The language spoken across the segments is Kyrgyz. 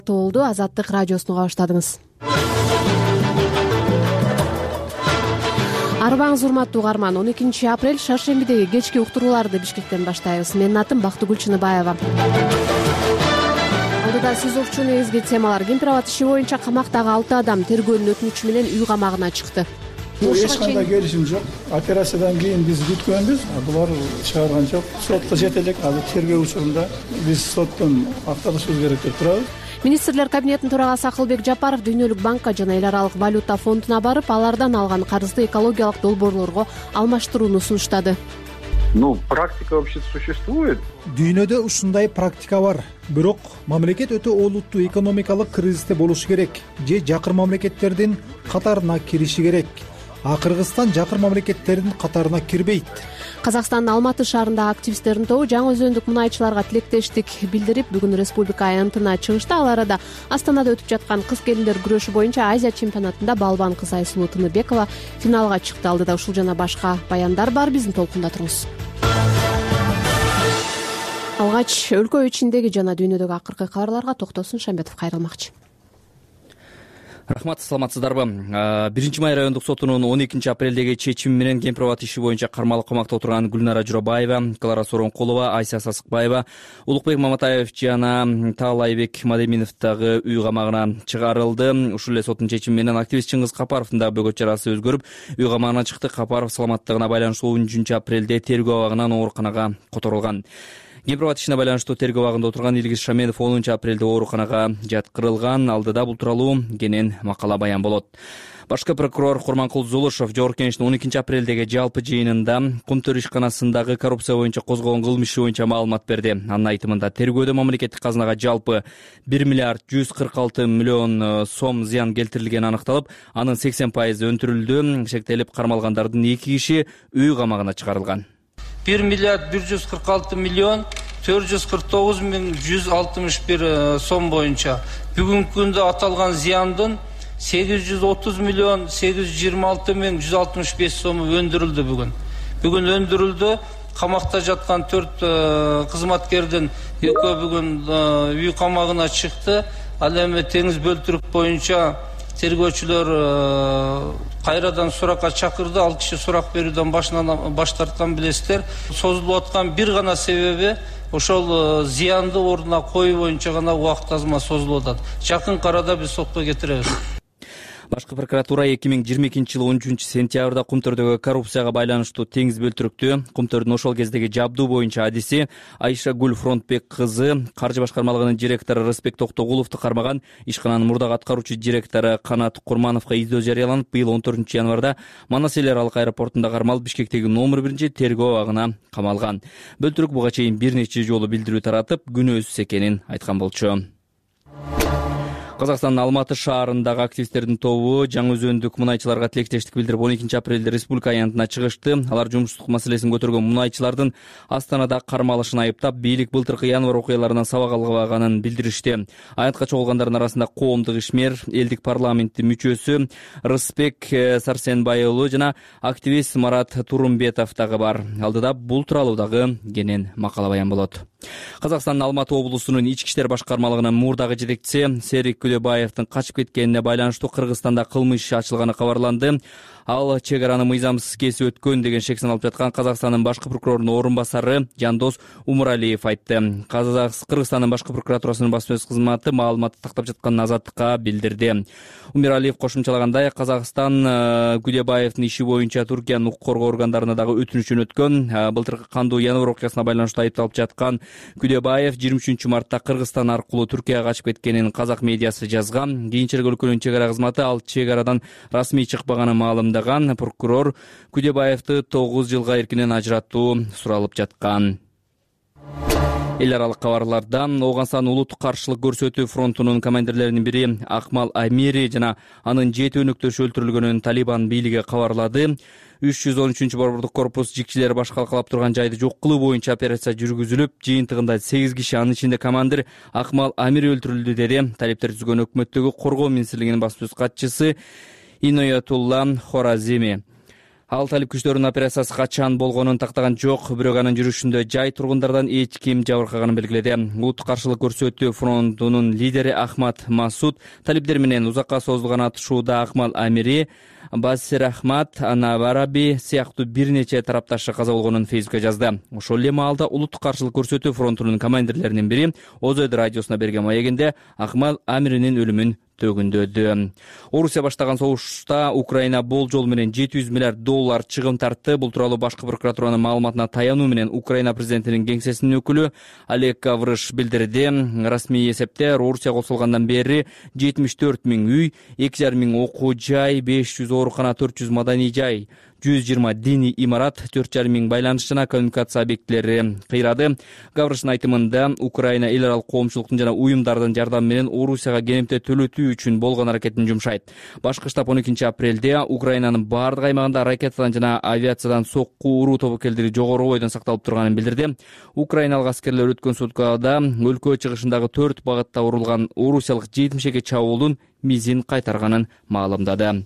Болду Азаттык радиосун уга баштадыңыз. Арбаңыз урматтуу угарман. 12 апрель шаршембидеги кечки уктурууларды Бишкектен баштайбыз. Менин атым Бактыгүл Чыныбаева. Алдыда сиз окчу негизги темалар. Кемпирабад иши боюнча камактагы 6 адам тергөөнүн өтүнүчү менен үй камагына чыкты. Эч кандай келишим жок. Операциядан кийин биз күткөнбүз, булар чыгарган жок. Сотко жетелек. Азыр тергөө учурунда биз соттон акталышыбыз керек деп турабыз. Министрлер кабинетинин төрагасы Акылбек Жапаров Дүйнөлүк банкка жана Эл аралык валюта фондуна барып, алардан алган карызды экологиялык долбоорлорго алмаштырууну сунуштады. Практика вообще существует. Дүйнөдө ушундай практика бар. Бирок мамлекет өтө олуттуу экономикалык кризисте болушу керек же жакыр мамлекеттердин катарына кириши керек. А Кыргызстан жакыр мамлекеттердин катарына кирбейт. Казакстандын Алматы шаарындагы активисттердин тобу жаңы өзөндүк мунайчыларга тилектештик билдирип, бүгүн республика аянтына чыгышты. Ал арада Астанада өтүп жаткан кыз келиндер күрөшү боюнча Азия чемпионатында балбан кыз Айсулуу Тыныбекова финалга чыкты. Алдыда ушул жана башка баяндар бар, биздин толкунда туруңуз. Алгач өлкө ичиндеги жана дүйнөдөгү акыркы кабарларга Токтосун Шамбетов кайрылмакчы. Рахмат, саламатсыздарбы? 1-май райондук сотунун 12 апрелдеги чечими менен Кемпирабад иши боюнча кармалык камакта отурган Гүлнара Журабаева, Клара Сооронкулова, Айся Сасыкбаева, Улукбек Маматаев жана Таалайбек Мадеминов дагы үй камагына чыгарылды. Ушул эле соттун чечими менен активист Чыңгыз Капаровдун дагы бөгөт чарасы өзгөрүп, үй камагына чыкты. Капаров саламаттыгына байланыштуу 10 апрелде тергөө абагынан ооруканага которулган. Кемпирабад ишине байланыштуу тергөө абагында отурган Илгиз Шаменов 10 апрелде ооруканага жаткырылган. Алдыда бул тууралуу кенен макала баян болот. Башкы прокурор Курманкул Зулушев Жогорку Кеңештин 12 апрелдеги жалпы жыйынында Кумтөр ишканасындагы коррупция боюнча козголгон кылмыш иши боюнча маалымат берди. Анын айтымында тергөөдө мамлекеттик казынага жалпы 1 миллиард 146 миллион сом зыян келтирилгени аныкталып, анын 80% өндүрүлдү. Шектелип кармалгандардын 2 киши үй камагына чыгарылган. 1 миллиард 146 миллион 449 миң 161 сом боюнча бүгүнкү күндө аталган зыяндын 830 миллион 826 миң 165 сому өндүрүлдү. Бүгүн өндүрүлдү. Камакта жаткан 4 кызматкердин экөө бүгүн үй камагына чыкты. Ал эми теңиз бөлтүрүк боюнча тергөөчүлөр кайрадан суракка чакырды. Ал киши сурак берүүдөн баш тарткан билесиздер. Созулуп аткан бир гана себеби ошол зыянды ордуна коюу боюнча гана убакыт азма созулуп атат. Жакын арада биз сотко кетиребиз. Башкы прокуратура 2022 жылы 13 сентябрда Кумтөрдөгү коррупцияга байланыштуу теңиз бөлтүрүктү Кумтөрдүн ошол кездеги жабдуу боюнча адиси Айша Гүл Фронтбек кызы, каржы башкармалыгынын директору Рыспек Токтогуловду кармаган ишкананын мурдагы аткаруучу директору Канат Курмановго издөө жарыяланып, быйыл 14 январда Манас эл аралык аэропортунда кармалып, Бишкектеги номер 1 тергөө абагына камалган. Бөлтүрүк буга чейин бир нече жолу билдирүү таратып, күнөөсүз экенин айткан болчу. Казакстандын Алматы шаарындагы активисттердин тобу жаңы өзөндүк мунайчыларга тилектештик билдирип 12 апрелде республика аянтына чыгышты. Алар жумуштук маселесин көтөргөн мунайчылардын Астанада кармалышын айыптап, бийлик былтыркы январь окуяларынан сабак албаганын билдиришти. Аянтка чогулгандардын арасында коомдук ишмер, элдик парламенттин мүчөсү Рыспек Сарсенбай уулу жана активист Марат Турумбетов дагы бар. Алдыда бул тууралуу дагы кенен макала баян болот. Казакстандын Алматы облусунун ички иштер башкармалыгынын мурдагы жетекчиси Серик Күдөбаевдин качып кеткенине байланыштуу Кыргызстанда кылмыш иши ачылганы кабарланды. Ал чек араны мыйзамсыз кесип өткөн деген шек саналып жаткан Казакстандын башкы прокурорунун орун басары Жандос Умуралиев айтты. Кыргызстандын башкы прокуратурасынын басма сөз кызматы маалыматты тактап жатканын Азаттыкка билдирди. Умуралиев кошумчалагандай, Казакстан Күдөбаевдин иши боюнча Түркиянын укук коргоо органдарына дагы өтүнүч жөнөткөн. Былтыркы кандуу январь окуясына байланыштуу айыпталып жаткан Күдөбаев 23 мартта Кыргызстан аркылуу Түркияга качып кеткенин казак медиасы жазган. Кийинчерээк өлкөнүн чек ара кызматы ал чек арадан расмий чыкпаганын маалымдаган. Прокурор Күдөбаевди 9 жылга эркинен ажыратуу суралып жаткан. Эл аралык кабарлардан Ооганстан улуттук каршылык көрсөтүү фронтунун командирлеринин бири Акмал Амири жана анын 7 өнөктөшү өлтүрүлгөнүн Талибан бийлиги кабарлады. 313-борбордук корпус жикчилери баш калкалап турган жайды жок кылуу боюнча операция жүргүзүлүп, жыйынтыгында 8 киши, анын ичинде командир Акмал Амири өлтүрүлдү деди талептер түзгөн өкмөттөгү коргоо министрлигинин басма сөз катчысы Иноятулла Хоразими. Ал талип күчтөрүнүн операциясы качан болгонун тактаган жок, бирок анын жүрүшүндө жай тургундардан эч ким жабыркаганын белгиледи. Улуттук каршылык көрсөтүү фронтунун лидери Ахмад Масуд талиптер менен узакка созулган атышууда Акмал Амири, Басир Ахмад, Анабараби сыяктуу бир нече тарапташы каза болгонун Фейсбукка жазды. Ошол эле маалда улуттук каршылык көрсөтүү фронтунун командирлеринин бири ОЗ радиосуна берген маегинде Акмал Амиринин өлүмүн төгүндөдү. Орусия баштаган согушта Украина болжол менен $700 миллиард чыгым тартты. Бул тууралуу башкы прокуратуранын маалыматына таянуу менен Украина президентинин кеңсесинин өкүлү Олег Гаврыш билдирди. Расмий эсепте Орусия кошулгандан бери 74 000 үй, 2,5 миң окуу жай, 500 оорукана, 400 маданий жай, 120 диний имарат, 4,5 миң байланыш жана коммуникация объектилери кыйрады. Гаврыштын айтымында Украина эл аралык коомчулуктун жана уюмдардын жардамы менен Орусияга кенемте төлөтүү үчүн болгон аракетин жумшайт. Башкы штаб 12 апрелде Украинанын бардык аймагында ракетадан жана авиациядан сокку уруу тобокелдери жогору бойдон сакталып турганын билдирди. Украиналык аскерлер өткөн суткада өлкө чыгышындагы 4 багытта урулган орусиялык 70 чабуулдун мизин кайтарганын маалымдады.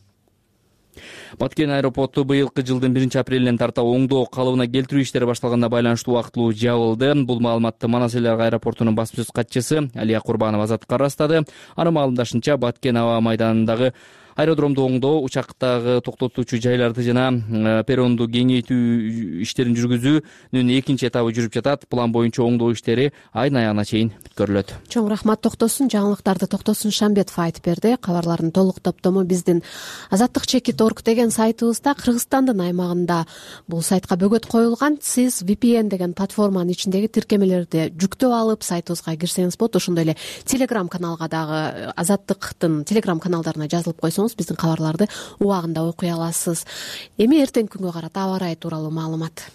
Баткен аэропорту быйылкы жылдын 1 апрелинен тарта оңдоо калыбына келтирүү иштери башталганына байланыштуу убактылуу жабылды. Бул маалыматты Манас эл аралык аэропортунун басма сөз катчысы Алия Курбанова Азаттыкка ырастады. Анын маалымдашынча Баткен аба майданындагы аэродромду оңдоо, учактагы токтотуучу жайларды жана перронду кеңейтүү иштерин жүргүзүүнүн экинчи этабы жүрүп жатат. План боюнча оңдоо иштери айдын аягына чейин бүткөрүлөт. Чоң рахмат Токтосун. Жаңылыктарды Токтосун Шамбетов айтып берди. Кабарлардын толук топтому биздин azattik.org деген сайтыбызда, Кыргызстандын аймагында бул сайтка бөгөт коюлган. Сиз VPN деген платформанын ичиндеги тиркемелерди жүктөп алып сайтыбызга кирсеңиз болот. Ошондой эле Telegram каналга дагы Азаттыктын Telegram каналдарына жазылып койсоңуз биздин кабарларды убагында окуй аласыз. Эми эртеңки күнгө карата аба ырайы тууралуу маалымат.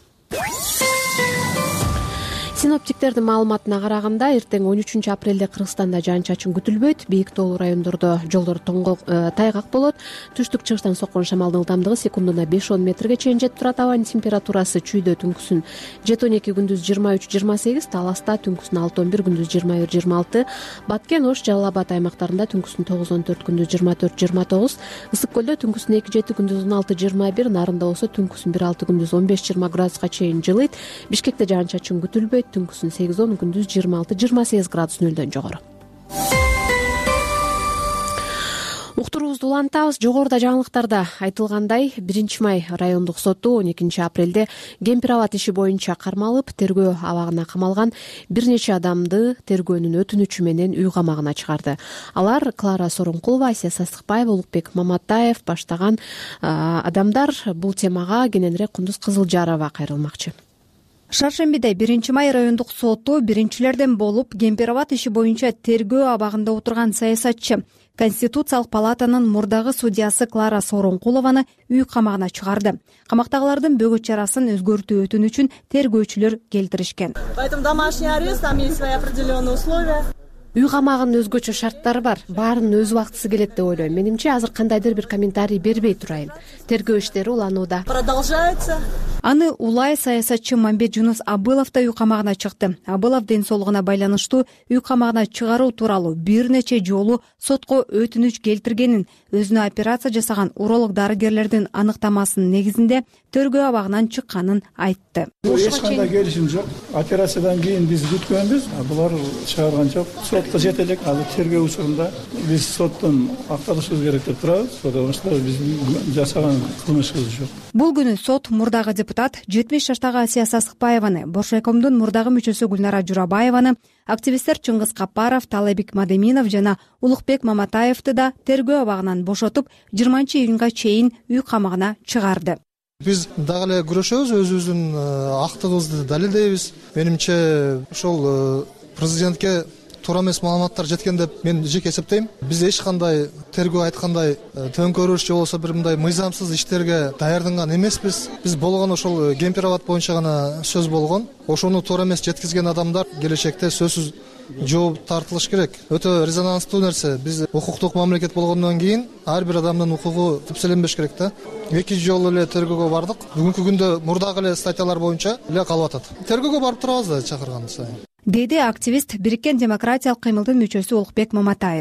Синоптиктердин маалыматына караганда эртең 13 апрелде Кыргызстанда жаан-чачын күтүлбөйт. Бийик тоолуу райондордо жолдор тайгак болот. Түштүк-чыгыштан соккон шамалдын ылдамдыгы секундуна 5-10 метрге чейин жетип турат. Абанын температурасы чүйдө түнкүсүн 7-12, күндүз 23-28, Таласта түнкүсүн 6-11, күндүз 21-26, Баткен, Ош, Жалал Абад аймактарында түнкүсүн 9-14, күндүз 24-29, Ысык көлдө түнкүсүн 2-7, күндүз 16-21, Нарында болсо түнкүсүн 1-6, күндүз 15-20 градуска чейин жылыйт. Бишкекте жаан-чачын күтүлбөйт. Түнкүсүн 8-10, күндүз 26-28 градус нөлдөн жогору. Уктуруубузду улантабыз. Жогоруда жаңылыктарда айтылгандай, 1 май райондук соту 12 апрелде Кемпир-Абад иши боюнча кармалып, тергөө абагына камалган бир нече адамды тергөөнүн өтүнүчү менен үй камагына чыгарды. Алар Клара Сооронкулова, Асия Састыкбаева, Улукбек Маматаев баштаган адамдар. Бул темага кененирээк Кундуз Кызылжарова кайрылмакчы. Шаршембиде 1 май райондук соту биринчилерден болуп Кемпир-Абад иши боюнча тергөө абагында отурган саясатчы, Конституциялык палатанын мурдагы судьясы Клара Сооронкулованы үй камагына чыгарды. Камактагылардын бөгөт чарасын өзгөртүү өтүнүчүн тергөөчүлөр келтиришкен. Поэтому домашний арест, там есть свои определенные условия. Үй камагынын өзгөчө шарттары бар. Баарынын өз убактысы келет деп ойлойм. Менимче азыр кандайдыр бир комментарий бербей турайын. Тергөө иштери уланууда. Продолжается. Аны улай саясатчы Мамбет Жунус Абылов да үй камагына чыкты. Абылов ден соолугуна байланыштуу үй камагына чыгаруу тууралуу бир нече жолу сотко өтүнүч келтиргенин, өзүнө операция жасаган уролог дарыгерлердин аныктамасынын негизинде тергөө абагынан чыкканын айтты. Эч кандай келишим жок. Операциядан кийин биз күткөнбүз. Булар чыгарган жок. Сотко жете элек. Азыр тергөө учурунда биз соттон акталышыбыз керек деп турабыз. Потому что биздин жасаган кылмышыбыз жок. Бул күнү сот мурдагы депутат 70 жаштагы Асия Састыкбаеваны, Боршайкомдун мурдагы мүчөсү Гүлнара Журабаеваны, активисттер Чыңгыз Капаров, Талайбек Мадеминов жана Улукбек Маматаевди да тергөө абагынан бошотуп 20-июнга чейин үй камагына чыгарды. Биз дагы эле күрөшөбүз, өзүбүздүн актыгыбызды далилдейбиз. Менимче ошол президентке туура эмес маалыматтар жеткен деп мен жеке эсептейм. Биз эч кандай тергөө айткандай төңкөрүш же болбосо бир мындай мыйзамсыз иштерге даярданган эмеспиз. Биз болгон ошол Кемпир-Абад боюнча гана сөз болгон. Ошону туура эмес жеткизген адамдар келечекте сөзсүз жооп тартылыш керек. Өтө резонанстуу нерсе. Биз укуктук мамлекет болгондон кийин ар бир адамдын укугу тепселенбеш керек да. 2 жолу эле тергөөгө бардык. Бүгүнкү күндө мурдагы эле статьялар боюнча эле калып атат. Тергөөгө барып турабыз да чакырган сайын. Деди активист Бириккен демократиялык кыймылдын мүчөсү Улукбек Маматаев.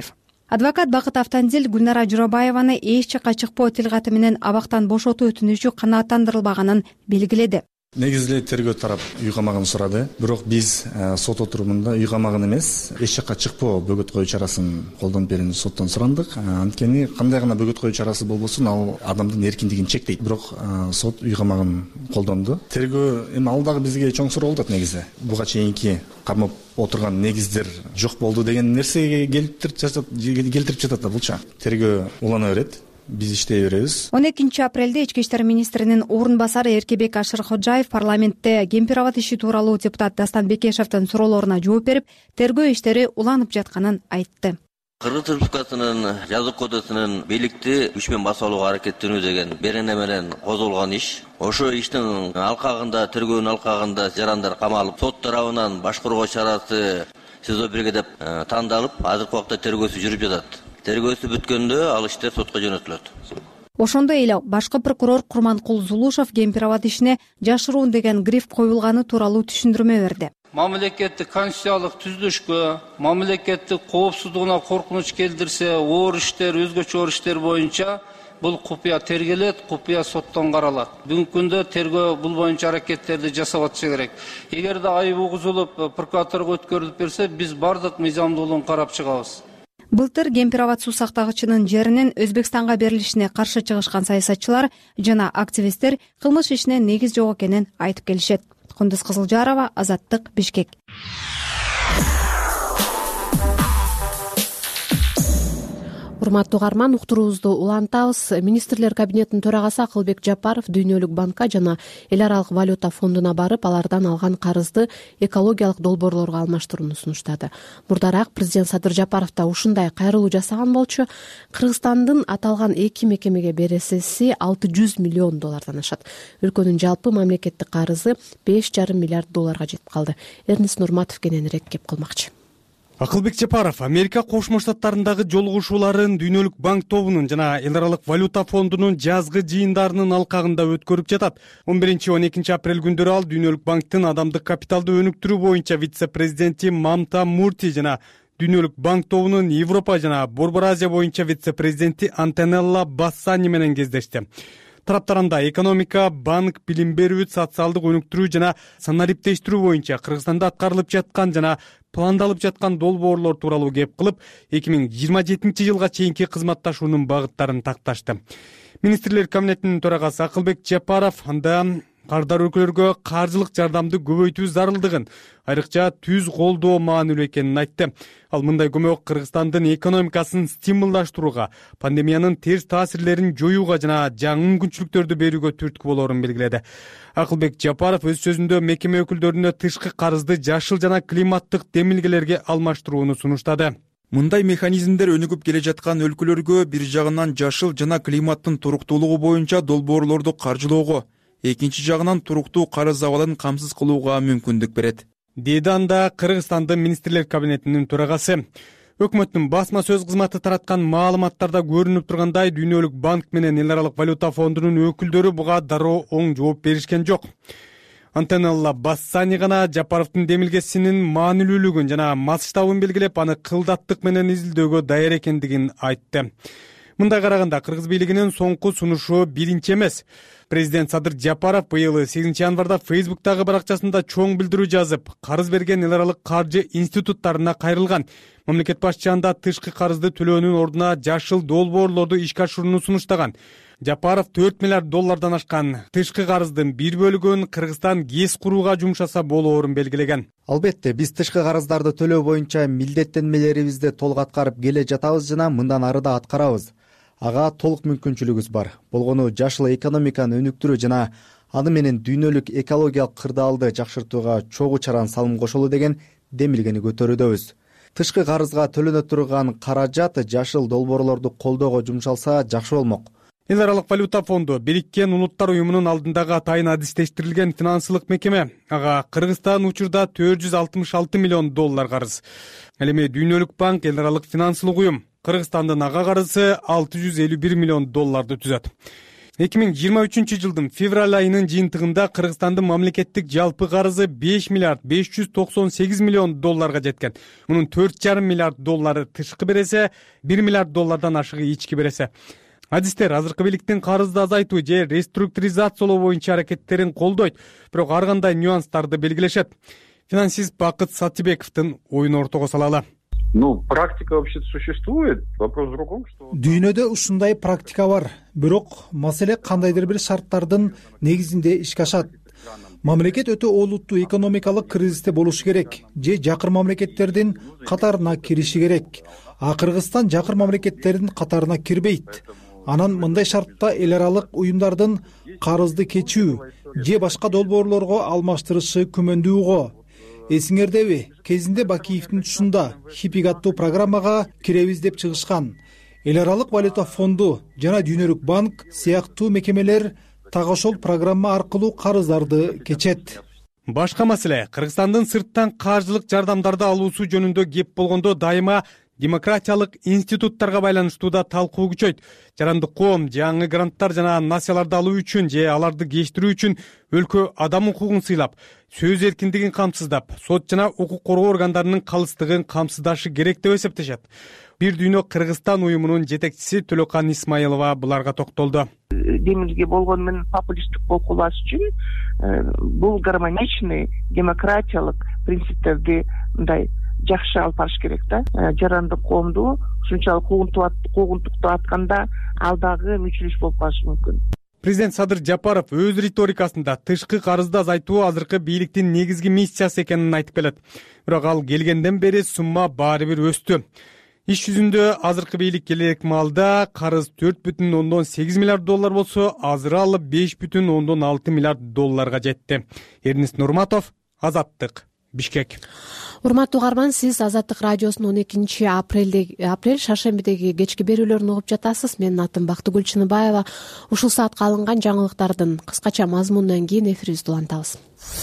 Адвокат Бакыт Автандил Гүлнара Журабаеваны эч жакка чыкпоо тил каты менен абактан бошотуу өтүнүчү канааттандырылбаганын белгиледи. Негизи эле тергөө тарап үй камагын сурады. Бирок биз сот отурумунда үй камагын эмес, эч жакка чыкпоо бөгөт коюу чарасын колдонуп берүүнү соттон сурандык. Анткени кандай гана бөгөт коюу чарасы болбосун, ал адамдын эркиндигин чектейт. Бирок сот үй камагын колдонду. Тергөө эми ал дагы бизге чоң суроо болот негизи. Буга чейинки кармап отурган негиздер жок болду деген нерсеге келтирип жатат да булча. Тергөө улана берет. Биз иштей беребиз. 12 апрелде Ички иштер министринин орун басары Эркебек Ашырходжаев парламентте кемпир-абад иши тууралуу депутат Дастан Бекешевдин суроолоруна жооп берип, тергөө иштери уланып жатканын айтты. Кыргыз Республикасынын жазык кодексинин бийликти күч менен басып алууга аракеттенүү деген берене менен козголгон иш. Ошо иштин алкагында, тергөөнүн алкагында жарандар камалып, сот тарабынан башкаруу чарасы СИЗО 1 деп тандалып, азыркы убакта тергөөсү жүрүп жатат. Тергөөсү бүткөндө ал иштер сотко жөнөтүлөт. Ошондой эле башкы прокурор Курманкул Зулушев кемпир-абад ишине жашыруун деген гриф коюлганы тууралуу түшүндүрмө берди. Мамлекеттик конституциялык түзүлүшкө, мамлекеттик коопсуздугуна коркунуч келтирсе, оор иштер, өзгөчө оор иштер боюнча бул купуя тергелет, купуя соттон каралат. Бүгүнкү күндө тергөө бул боюнча аракеттерди жасап атышы керек. Эгерде айып угузулуп, прокуратурага өткөрүлүп берсе, биз бардык мыйзамдуулугун карап чыгабыз. Былтыр кемпир-абад суу сактагычынын жеринин Өзбекстанга берилишине каршы чыгышкан саясатчылар жана активисттер кылмыш ишине негиз жок экенин айтып келишет. Кундуз Кызылжарова, Азаттык, Бишкек. Урматтуу угарман, уктуруубузду улантабыз. Министрлер кабинетинин төрагасы Акылбек Жапаров Дүйнөлүк банкка жана Эл аралык валюта фондуна барып, алардан алган карызды экологиялык долбоорлорго алмаштырууну сунуштады. Мурдараак президент Садыр Жапаров да ушундай кайрылуу жасаган болчу. Кыргызстандын аталган эки мекемеге бересеси $600 миллион ашат. Өлкөнүн жалпы мамлекеттик карызы $5,5 миллиард жетип калды. Эрнис Нурматов кененирээк кеп кылмакчы. Акылбек Жапаров Америка Кошмо Штаттарындагы жолугушууларын Дүйнөлүк банк тобунун жана Эл аралык валюта фондунун жазгы жыйындарынын алкагында өткөрүп жатат. 11-12 апрель күндөрү ал Дүйнөлүк банктын адамдык капиталды өнүктүрүү боюнча вице-президенти Мамта Мурти жана Дүйнөлүк банк тобунун Европа жана Борбор Азия боюнча вице-президенти Антонелла Бассани менен кездешти. Тараптарында экономика, банк, билим берүү, социалдык өнүктүрүү жана санариптештирүү боюнча Кыргызстанда аткарылып жаткан жана пландалып жаткан долбоорлор тууралуу кеп кылып, 2027 жылга чейинки кызматташуунун багыттарын такташты. Министрлер кабинетинин төрагасы Акылбек Жапаров анда кардар өлкөлөргө каржылык жардамды көбөйтүү зарылдыгын, айрыкча түз колдоо маанилүү экенин айтты. Ал мындай көмөк Кыргызстандын экономикасын стимулдаштырууга, пандемиянын терс таасирлерин жоюуга жана жаңы мүмкүнчүлүктөрдү берүүгө түрткү болоорун белгиледи. Акылбек Жапаров өз сөзүндө мекеме өкүлдөрүнө тышкы карызды жашыл жана климаттык демилгелерге алмаштырууну сунуштады. Мындай механизмдер өнүгүп келе жаткан өлкөлөргө бир жагынан жашыл жана климаттын туруктуулугу боюнча долбоорлорду каржылоого, экинчи жагынан туруктуу карыз абалын камсыз кылууга мүмкүндүк берет, деди анда Кыргызстандын министрлер кабинетинин төрагасы. Өкмөттүн басма сөз кызматы тараткан маалыматтарда көрүнүп тургандай, Дүйнөлүк банк менен Эл аралык валюта фондунун өкүлдөрү буга дароо оң жооп беришкен жок. Антонелла Бассани гана Жапаровдун демилгесинин маанилүүлүгүн жана масштабын белгилеп, аны кылдаттык менен изилдөөгө даяр экендигин айтты. Мындай караганда Кыргыз бийлигинин соңку сунушу биринчи эмес. Президент Садыр Жапаров быйыл 8 январда Фейсбуктагы баракчасында чоң билдирүү жазып, карыз берген эл аралык каржы институттарына кайрылган. Мамлекет башчысы анда тышкы карызды төлөөнүн ордуна жашыл долбоорлорду ишке ашырууну сунуштаган. Жапаров $4 миллиард ашкан тышкы карыздын бир бөлүгүн Кыргызстан ГЭС курууга жумшаса болоорун белгилеген. Албетте, биз тышкы карыздарды төлөө боюнча милдеттенмелерибизди толук аткарып келе жатабыз жана мындан ары да аткарабыз. Ага толук мүмкүнчүлүгүбүз бар. Болгону жашыл экономиканы өнүктүрүү жана аны менен дүйнөлүк экологиялык кырдаалды жакшыртууга чогуу чаран салым кошолу деген демилгени көтөрүүдөбүз. Тышкы карызга төлөнө турган каражат жашыл долбоорлорду колдоого жумшалса жакшы болмок. Эл аралык валюта фонду Бириккен Улуттар уюмунун алдындагы атайын адистештирилген финансылык мекеме. Ага Кыргызстан учурда $466 миллион карыз. Ал эми Дүйнөлүк банк эл аралык финансылык уюм. Кыргызстандын ага карызы $651 миллион түзөт. 2023 февраль айынын жыйынтыгында Кыргызстандын мамлекеттик жалпы карызы 5 миллиард 598 миллион долларга жеткен. Мунун 4,5 миллиард доллары тышкы бересе, 1 миллиард доллардан ашыгы ички бересе. Адистер азыркы бийликтин карызды азайтуу же реструктуризациялоо боюнча аракеттерин колдойт, бирок ар кандай нюанстарды белгилешет. Финансист Бакыт Сатибековдун оюн ортого салалы. Практика вообще существует. Вопрос в другом, что... Дүйнөдө ушундай практика бар. Бирок маселе кандайдыр бир шарттардын негизинде ишке ашат. Мамлекет өтө олуттуу экономикалык кризисте болушу керек же жакыр мамлекеттердин катарына кириши керек. А Кыргызстан жакыр мамлекеттердин катарына кирбейт. Анан мындай шартта эл аралык уюмдардын карызды кечүү же башка долбоорлорго алмаштырышы күмөндүүгө. Эсиңердеби, кезинде Бакиевдин тушунда хипик аттуу программага киребиз деп чыгышкан. Эл аралык валюта фонду жана Дүйнөлүк банк сыяктуу мекемелер так ошол программа аркылуу карыздарды кечет. Башка маселе, Кыргызстандын сырттан каржылык жардамдарды алуусу жөнүндө кеп болгондо дайыма демократиялык институттарга байланыштуу да талкуу күчөйт. Жарандык коом жаңы гранттар жана насияларды алуу үчүн же аларды кештирүү үчүн өлкө адам укугун сыйлап, сөз эркиндигин камсыздап, сот жана укук коргоо органдарынын калыстыгын камсыздашы керек деп эсептешет. Бир дүйнө Кыргызстан уюмунун жетекчиси Төлөкан Исмаилова буларга токтолду. Демилге болгон менен популисттик болкулаш үчүн бул гармоничный демократиялык принциптерди мындай жакшы алып барыш керек да. Жарандык коомду ушунчалык куугунтуктап атканда ал дагы мүчүлүш болуп калышы мүмкүн. Президент Садыр Жапаров өз риторикасында тышкы карызды азайтуу азыркы бийликтин негизги миссиясы экенин айтып келет. Бирок ал келгенден бери сумма баары бир өстү. Иш жүзүндө азыркы бийлик келек маалда карыз 4,8 миллиард доллар болсо, азыр ал 5,6 миллиард долларга жетти. Эрнис Нурматов, Азаттык, Бишкек. Урматтуу угарман, сиз Азаттык радиосунун 12 апрель шаршембидеги кечки берүүлөрүн угуп жатасыз. Менин атым Бактыгүл Чыныбаева. Ушул саатка алынган жаңылыктардын кыскача мазмунунан кийин эфирибизди улантабыз.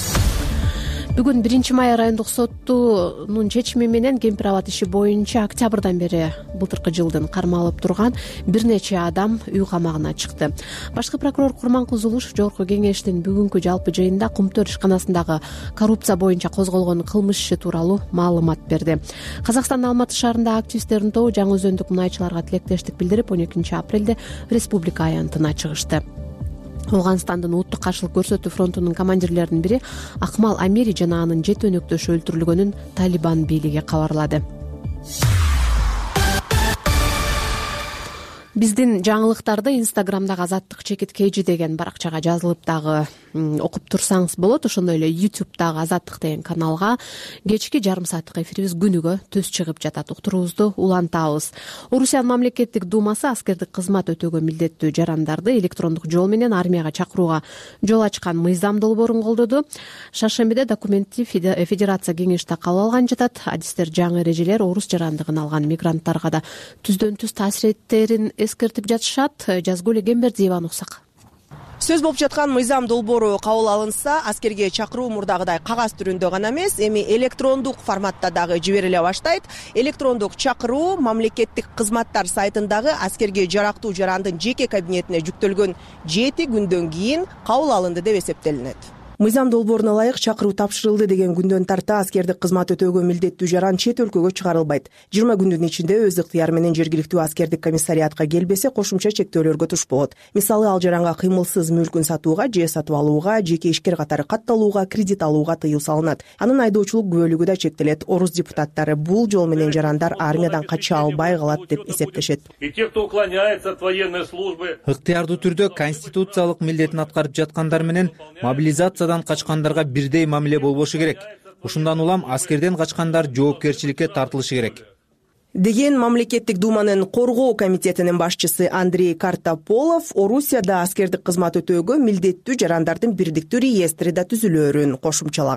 Бүгүн 1-май райондук соттунун чечими менен Кемпир абад иши боюнча октябрдан бери былтыркы жылдын кармалып турган бир нече адам үй камагына чыкты. Башкы прокурор Курманкул Зулушев жогорку кеңештин бүгүнкү жалпы жыйынында Кумтөр ишканасындагы коррупция боюнча козголгон кылмыш иши тууралуу маалымат берди. Казакстандын Алматы шаарында активисттердин тобу жаңы өзөндүк мунайчыларга тилектештик билдирип, 12 апрелде республика аянтына чыгышты. Ооганстандын улуттук каршылык көрсөтүү фронтунун командирлеринин бири Акмал Амери жана анын 7 өнөктөшү өлтүрүлгөнүн Талибан бийлиги кабарлады. Биздин жаңылыктарды Инстаграмдагы Азаттык чекит KG деген баракчага жазылып дагы окуп турсаңыз болот. Ошондой эле YouTube'дагы Азаттык деген каналга кечки жарым сааттык эфирибиз күнүгө түз чыгып жатат. Уктуруубузду улантабыз. Орусиянын мамлекеттик думасы аскердик кызмат өтөөгө милдеттүү жарандарды электрондук жол менен армияга чакырууга жол ачкан мыйзам долбоорун колдоду. Шаршембиде документти Федерация кеңеште кабыл алган жатат. Адистер жаңы эрежелер орус жарандыгын алган мигранттарга да түздөн түз таасир эттерин эскертип жатышат. Жазгүл Эгембердиеваны уксак. Сөз болуп жаткан мыйзам долбоору кабыл алынса, аскерге чакыруу мурдагыдай кагаз түрүндө гана эмес, эми электрондук форматта дагы жибериле баштайт. Электрондук чакыруу мамлекеттик кызматтар сайтындагы аскерге жарактуу жарандын жеке кабинетине жүктөлгөн 7 күндөн кийин кабыл алынды деп эсептелинет. Мыйзам долбооруна ылайык чакыруу тапшырылды деген күндөн тарта аскердик кызмат өтөөгө милдеттүү жаран чет өлкөгө чыгарылбайт. 20 күндүн ичинде өз ыктыяры менен жергиликтүү аскердик комиссариатка келбесе, кошумча чектөөлөргө туш болот. Мисалы, ал жаранга кыймылсыз мүлкүн сатууга же сатып алууга, жеке ишкер катары катталууга, кредит алууга тыюу салынат. Анын айдоочулук күбөлүгү да чектелет. Орус депутаттары бул жол менен жарандар армиядан кача албай калат деп эсептешет. И те, кто уклоняется от военной службы, ыктыярдуу түрдө конституциялык милдетин аткарып жаткандар менен мобилизация качкандарга бирдей мамиле болбошу керек. Ушундан улам аскерден качкандар жоопкерчиликке тартылышы керек деген мамлекеттик думанын коргоо комитетинин башчысы Андрей Картополов Орусияда аскердик кызмат өтөөгө милдеттүү жарандардын бирдиктүү реестри да түзүлөөрүн кошумчалаган.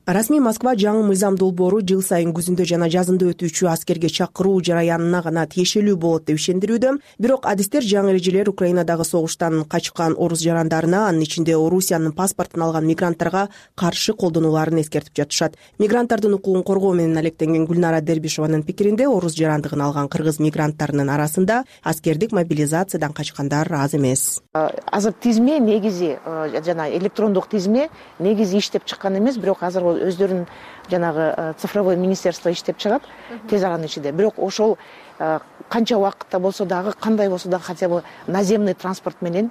Расмий Москва жаңы мыйзам долбоору жыл сайын күзүндө жана жазында өтүүчү аскерге чакыруу жараянына гана тиешелүү болот деп ишендирүүдө. Бирок адистер жаңы эрежелер Украинадагы согуштан качкан орус жарандарына, анын ичинде Орусиянын паспортун алган мигранттарга каршы колдонуларын эскертип жатышат. Мигранттардын укугун коргоо менен алектенген Гүлнара Дербишеванын пикиринде, орус жарандыгын алган кыргыз мигранттарынын арасында аскердик мобилизациядан качкандар аз эмес. Азыр тизме негизи жана электрондук тизме негизи иштеп чыккан эмес, бирок азыр өздөрүнүн жанагы цифровой министерство иштеп чыгат тез аранын ичинде. Бирок ошол канча убакытта болсо дагы, кандай болсо дагы хотя бы наземный транспорт менен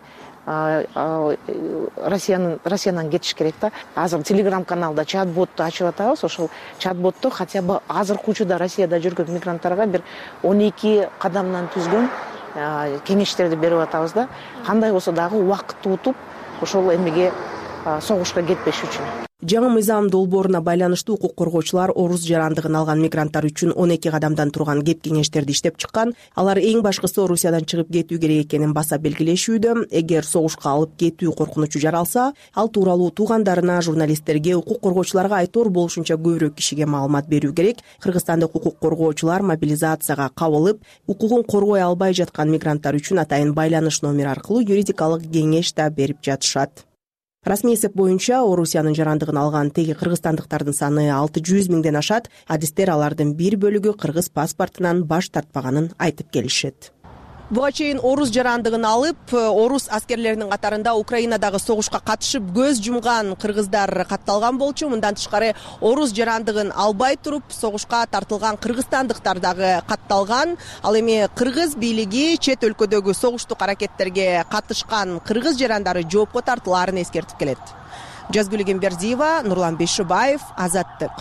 Россиянан кетиш керек да. Азыр телеграм-каналда чат-ботту ачып атабыз. Ошол чат-ботту хотя бы азыркы учурда Россияда жүргөн мигранттарга бир 12 кадамдан түзгөн кеңештерди берип атабыз да. Кандай болсо дагы убакытты утуп ошол эмеге согушка кетпеш үчүн. Жаңы мыйзам долбооруна байланыштуу укук коргоочулар орус жарандыгын алган мигранттар үчүн 12 кадамдан турган кеп кеңештерди иштеп чыккан. Алар эң башкысы Орусиядан чыгып кетүү керек экенин баса белгилешүүдө. Эгер согушка алып кетүү коркунучу жаралса, ал тууралуу туугандарына, журналисттерге, укук коргоочуларга айтор болушунча көбүрөөк кишиге маалымат берүү керек. Кыргызстандык укук коргоочулар мобилизацияга кабылып, укугун коргой албай жаткан мигранттар үчүн атайын байланыш номери аркылуу юридикалык кеңеш да берип жатышат. Расмий эсеп боюнча Орусиянын жарандыгын алган теги кыргызстандыктардын саны 600 миңден ашат. Адистер алардын бир бөлүгү кыргыз паспортунан баш тартпаганын айтып келишет. Буга чейин орус жарандыгын алып, орус аскерлеринин катарында Украинадагы согушка катышып көз жумган кыргыздар катталган болчу. Мындан тышкары орус жарандыгын албай туруп согушка тартылган кыргызстандыктар дагы катталган. Ал эми кыргыз бийлиги чет өлкөдөгү согуштук аракеттерге катышкан кыргыз жарандары жоопко тартылаарын эскертип келет. Жазгүл Гембердиева, Нурлан Бейшибаев, Азаттык.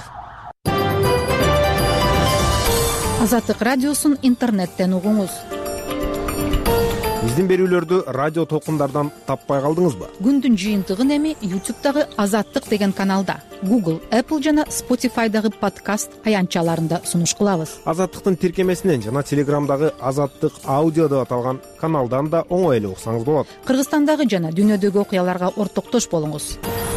Азаттык радиосун интернеттен угуңуз. Биздин берүүлөрдү радио толкундардан таппай калдыңызбы? Күндүн жыйынтыгын эми YouTube'дагы Азаттык деген каналда, Google, Apple жана Spotify'дагы подкаст аянтчаларында сунуш кылабыз. Азаттыктын тиркемесинен жана Телеграмдагы Азаттык аудио деп аталган каналдан да оңой эле уксаңыз болот. Кыргызстандагы жана дүйнөдөгү окуяларга ортоктош болуңуз.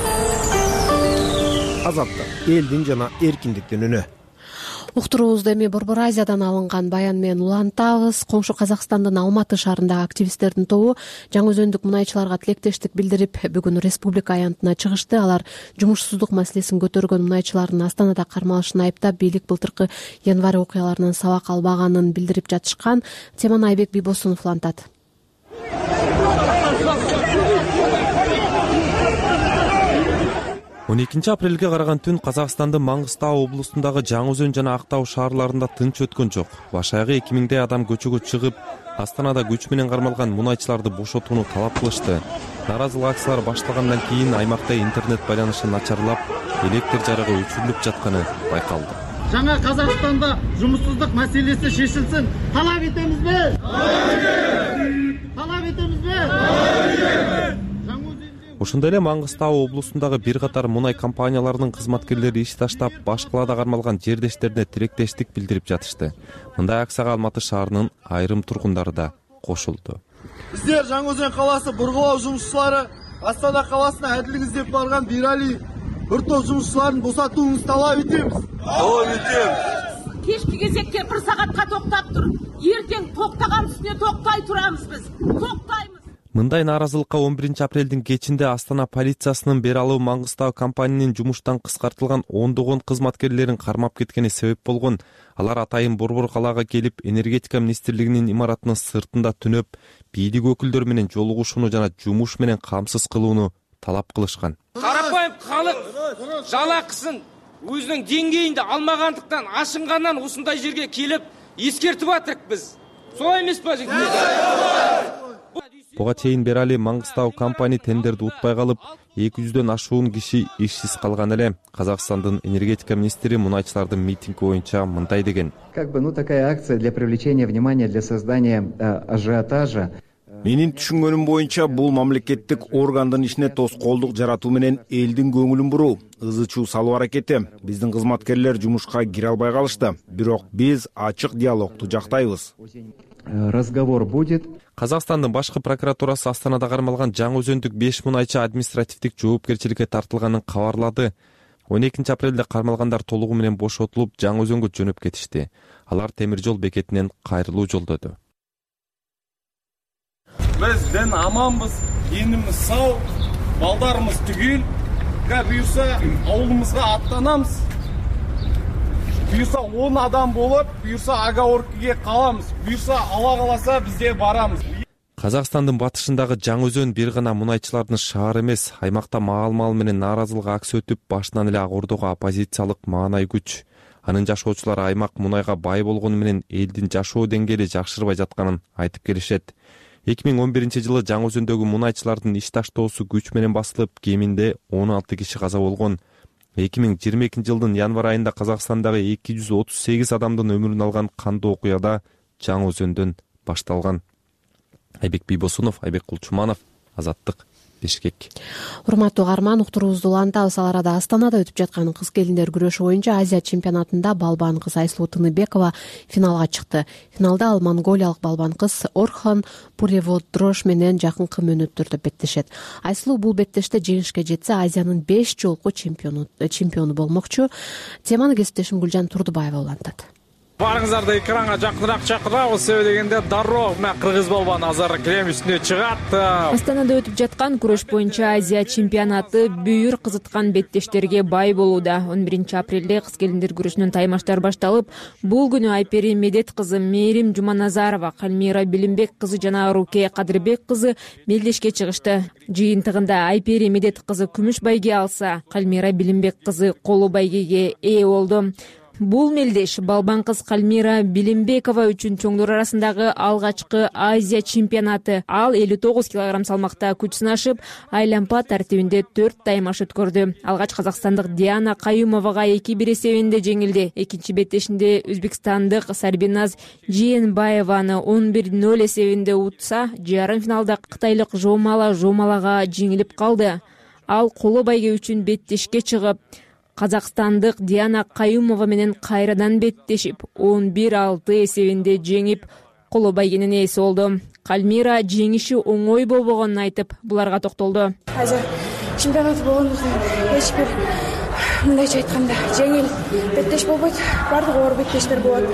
Азаттык, элдин жана эркиндиктин үнү. Уктуруубузду эми Борбор Азиядан алынган баян менен улантабыз. Коңшу Казакстандын Алматы шаарындагы активисттердин тобу жаңы өзөндүк мунайчыларга тилектештик билдирип, бүгүн республика аянтына чыгышты. Алар жумушсуздук маселесин көтөргөн мунайчылардын Астанада кармалышын айыптап, бийлик былтыркы январь окуяларынан сабак албаганын билдирип жатышкан. Теманы Айбек Бийбосунов улантат. 12 апрелге караган түн Казакстандын Маңгыстау облусундагы Жаңы Өзөн жана Актау шаарларында тынч өткөн жок. Баш аягы 2000 адам көчөгө чыгып, Астанада күч менен кармалган мунайчыларды бошотууну талап кылышты. Наразылык акциялар башталгандан кийин аймакта интернет байланышы начарлап, электр жарыгы өчүрүлүп жатканы байкалды. Жаңа Казакстанда жумушсуздук маселеси шешилсин. Талап этемизби? Талап этемизби? Ошондой эле Маңгыстау облусундагы бир катар мунай компанияларынын кызматкерлери иш таштап, баш калаада кармалган жердештерине тилектештик билдирип жатышты. Мындай акцияга Алматы шаарынын айрым тургундары да кошулду. Биздер Жаңы Өзөн калаасы бургулоо жумушчулары Астана калаасына адилдик издеп барган Бирали бир топ жумушчуларын босотууңузду талап этебиз. Талап этебиз. Кешки кезекке 1 саатка токтоп тур. Эртең токтоган үстүнө токтой турабыз биз. Токтойбуз. Мындай нааразылыкка 11 апрелдин кечинде Астана полициясынын Бералуу Маңгыстау компаниянын жумуштан кыскартылган ондогон кызматкерлерин кармап кеткени себеп болгон. Алар атайын Борбор калаага келип, энергетика министрлигинин имаратынын сыртында түнөп, бийлик өкүлдөрү менен жолугушууну жана жумуш менен камсыз кылууну талап кылышкан. Карапайым калык жалакысын өзүнүн деңгейинде алмагандыктан, ашынгандан ушундай жерге келип эскертип атырык биз. Солай эмеспи жигиттер? Буга чейин Берали Маңгыстау компания тендерди утпай калып, 200дөн ашуун киши ишсиз калган эле. Казакстандын энергетика министри мунайчылардын митинги боюнча мындай деген. Такая акция для привлечения внимания, для создания ажиотажа. Менин түшүнгөнүм боюнча бул мамлекеттик органдын ишине тоскоолдук жаратуу менен элдин көңүлүн буруу, ызы-чуу салуу аракети. Биздин кызматкерлер жумушка кире албай калышты. Бирок биз ачык диалогду жактайбыз. Разговор будет. Казакстандын башкы прокуратурасы Астанада кармалган Жаңы Өзөндүк 5 мунайчы административдик жоопкерчиликке тартылганын кабарлады. апрелде кармалгандар толугу менен бошотулуп Жаңы Өзөнгө жөнөп кетишти. Алар темир жол бекетинен кайрылуу жолдоду. Биз ден аманбыз, денimiz сау, балдарымыз түгел. Буюрса ауылымызга аттанамыз. Буюрса 10 адам болуп, буюрса Агаоркиге калабыз. Буюрса Алла кааласа бизде барабыз. Казакстандын батышындагы Жаңы Өзөн бир гана мунайчылардын шаары эмес, аймакта маал менен нааразылык аксы өтүп, башынан эле ак ордого оппозициялык маанай күч. Анын жашоочулары аймак мунайга бай болгону менен элдин жашоо деңгээли жакшырбай жатканын айтып келишет. 2011-жылы Жаңы Өзөндөгү мунайчылардын иш таштоосу күч менен басылып, кеминде 16 киши каза болгон. 2022-жылдын январь айында Казакстандагы 238 адамдын өмүрүн алган кандуу окуяда Жаңы Өзөндөн башталган. Айбек Бийбосунов, Айбек Кулчуманов, Азаттык, Бишкек. Урматтуу угарман, уктуруубузду улантабыз. Ал арада Астанада өтүп жаткан кыз келиндер күрөшү боюнча Азия чемпионатында балбан кыз Айсулуу Тыныбекова финалга чыкты. Финалда ал монголиялык балбан кыз Орхан Пулеводрош менен жакынкы мөөнөттөрдө беттешет. Айсулуу бул беттеште жеңишке жетсе, Азиянын 5 жолку чемпиону болмокчу. Теманы кесиптешим Гүлжан Турдубаева улантат. Барыңыздарды экранга жакыныраак чакырабыз. Себеби дегенде дароо кыргыз балбан азыр килем үстүнө чыгат. Астанада өтүп жаткан күрөш боюнча Азия чемпионаты бүйүр кызыткан беттештерге бай болууда. 11 апрелде кыз келиндер күрөшүнүн таймаштары башталып, бул күнү Айпери Медет кызы Мээрим Жуманазарова, Кальмира Билимбек кызы жана Руке Кадырбек кызы мелдешке чыгышты. Жыйынтыгында Айпери Медет кызы күмүш байге алса, Кальмира Билимбек кызы колу байгеге ээ болду. Бул мелдеш балбан кыз Кальмира Билимбекова үчүн чоңдор арасындагы алгачкы Азия чемпионаты. Ал 59 кг салмакта күч сынашып, айланпа тартибинде 4 таймаш өткөрдү. Алгач казакстандык Диана Каюмовага 2-1 эсебинде жеңилди. Экинчи беттешинде өзбекстандык Сарбиназ Жиенбаеваны 11-0 эсебинде утса, жарым финалда кытайлык Жомалага жеңилип калды. Ал колу байге үчүн беттешке чыгып, казакстандык Диана Каюмова менен кайрадан беттешип, 11-6 эсебинде жеңип, колу байгенин ээси болду. Кальмира жеңиши оңой болбогонун айтып, буларга токтолду. Азия чемпионаты болгондуктан эч бир мындайча айтканда жеңил беттеш болбойт. Бардыгы оор беттештер болот.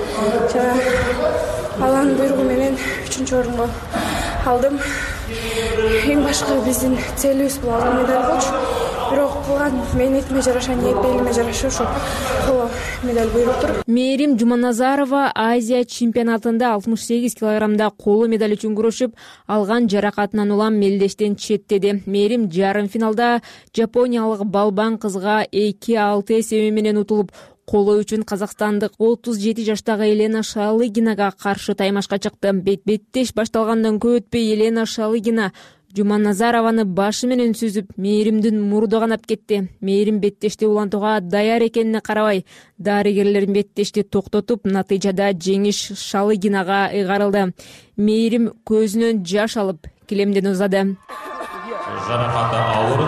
Алланын буйругу менен 3-чү орунга алдым. Эң башкы биздин целибиз бул алтын медаль болчу. Бирок кылган мээнетиме жараша, ниет белиме жараша ошо коло медаль буйруптур. Мээрим Жуманазарова Азия чемпионатында 68 килограммда колу медаль үчүн күрөшүп, алган жаракатынан улам мелдештен четтеди. Мээрим жарым финалда жапониялык балбан кызга 2-6 эсеби менен утулуп, колу үчүн казакстандык 37 жаштагы Елена Шалыгинага каршы таймашка чыкты. Бет-беттеш башталгандан көп өтпөй Елена Шалыгина Жуманазарованы башы менен сүзүп, Мээримдин мурду канап кетти. Мээрим беттешти улантууга даяр экенине карабай, дарыгерлердин беттешти токтотуп, натыйжада жеңиш Шалыгинага ыйгарылды. Мээрим көзүнөн жаш алып, килемден узады. Жаракаты ауыр.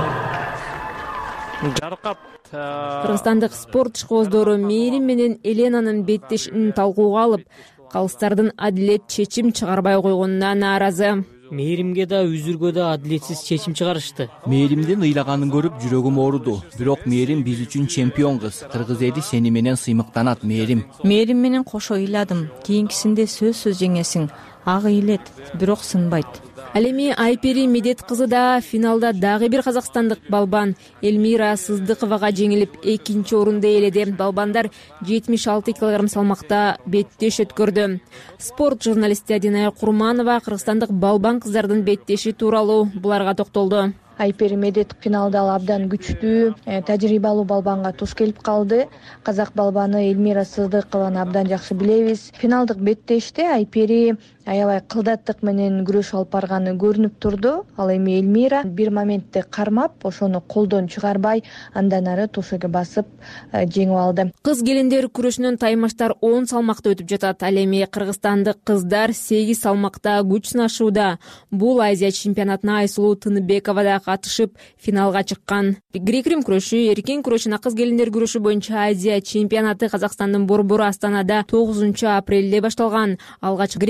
Кыргызстандык спорт ишкобоздору Мээрим менен Еленанын беттешин талкууга алып, калыстардын адилет чечим чыгарбай койгонуна нааразы. Мээримге да үзүргө да адилетсиз чечим чыгарышты. Мээримдин ыйлаганын көрүп жүрөгүм ооруду. Бирок Мээрим биз үчүн чемпион кыз. Кыргыз эли сени менен сыймыктанат, Мээрим. Мээрим менен кошо ыйладым. Кийинкисинде сөзсүз жеңесиң. Ак ыйлет, бирок сынбайт. Ал эми Айпери Медет кызы да финалда дагы бир казакстандык балбан Элмира Сыздыковага жеңилип, экинчи орунду ээледи. Балбандар 76 кг салмакта беттеш өткөрдү. Спорт журналисти Адина Курманова кыргызстандык балбан кыздардын беттеши тууралуу буларга токтолду. Айпери Медет финалда абдан күчтүү, тажрыйбалуу балбанга туш келип калды. Казак балбаны Элмира Сыздыкованы абдан жакшы билебиз. Финалдык беттеште Айпери аябай кылдаттык менен күрөш алып барганы көрүнүп турду. Ал эми Элмира бир моментте кармап, ошону колдон чыгарбай, андан ары тушеге басып жеңип алды. Кыз келиндер күрөшүнүн таймаштар 10 салмакта өтүп жатат. Ал эми кыргызстандык кыздар 8 салмакта күч сынашууда. Бул Азия чемпионатына Айсулуу Тыныбекова да катышып, финалга чыккан. Грек-рим күрөшү, эркин күрөш жана кыз келиндер күрөшү боюнча Азия чемпионаты Казакстандын борбору Астанада 9 апрелде башталган. Алгач грек-рим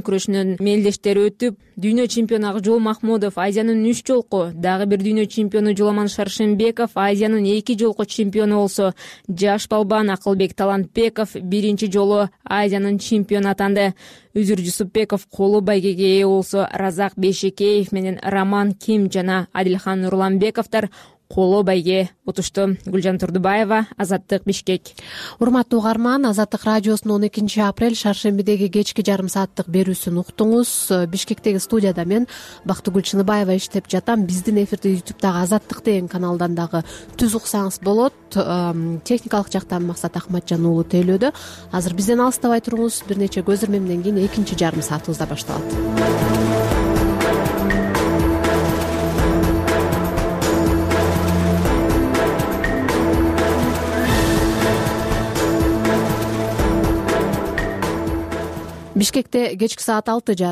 күрөшүнөн мелдештери өтүп, дүйнө чемпиону Акжол Махмудов Азиянын 3 жолку, дагы бир дүйнө чемпиону Жуламан Шаршембеков Азиянын 2 жолку чемпиону болсо, жаш балбан Акылбек Талантбеков биринчи жолу Азиянын чемпиону атанды. Үзүр Жусупбеков колу байгеге ээ болсо, Разак Бейшекеев менен Роман Ким жана Адилхан Нурланбековдор коло байге утушту. Гүлжан Турдубаева, Азаттык, Бишкек. Урматтуу угарман, Азаттык радиосунун 12 апрель шаршембидеги кечки жарым сааттык берүүсүн уктуңуз. Бишкектеги студияда мен Бактыгүл Чыныбаева иштеп жатам. Биздин эфирди YouTube'дагы Азаттык деген каналдан дагы түз уксаңыз болот. Техникалык жактан Максат Ахматжан уулу тейлөөдө. Азыр бизден алыстабай туруңуз. Бир нече көз ирмемден кийин экинчи жарым саатыбызда башталат. Бишкекте кечки саат 6:30